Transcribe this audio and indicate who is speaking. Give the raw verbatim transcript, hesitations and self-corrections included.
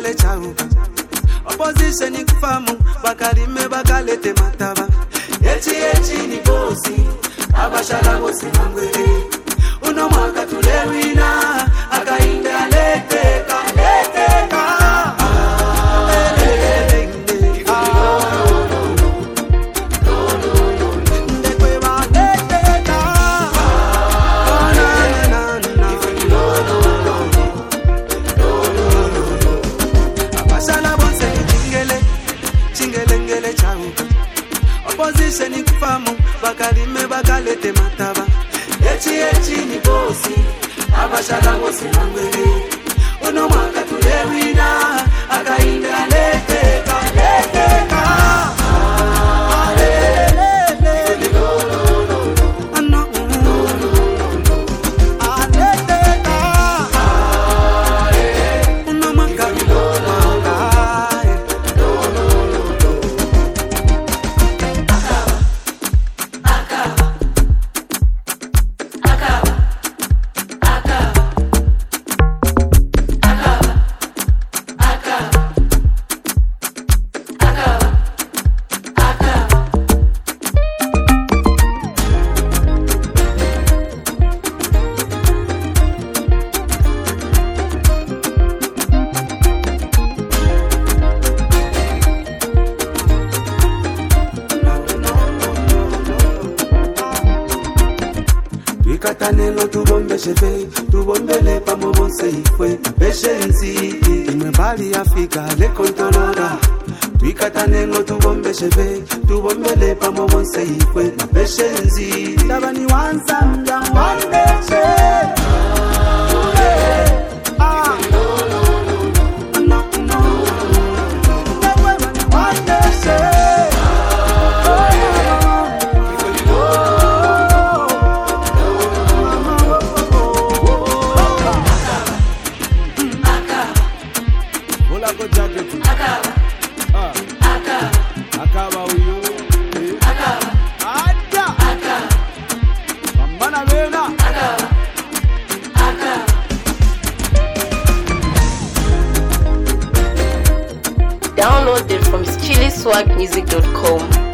Speaker 1: ngele chauka opposition ikufamu bakalime bakalete mataba eti eti ni bosi abashala bosi mangwele uno mwaka tulewina akainde alete kalete ka opposition ikufamu bakalime bakalete mataba eti eti ni bosi abashala bosi mangwele uno mwaka tulewina akainde alete kalete ka Katanelo tu bombe chefe, tu bombe le pa mo bonse ifwe Peshenzi, inwe bali Afrika le kontolora Tu katanelo tu bombe chefe, tu bombe le pa mo bonse ifwe Peshenzi, tabani wansa mja wande che Ah, no, no, no, no, no, tabani wande che
Speaker 2: Download it from chili swag music dot com.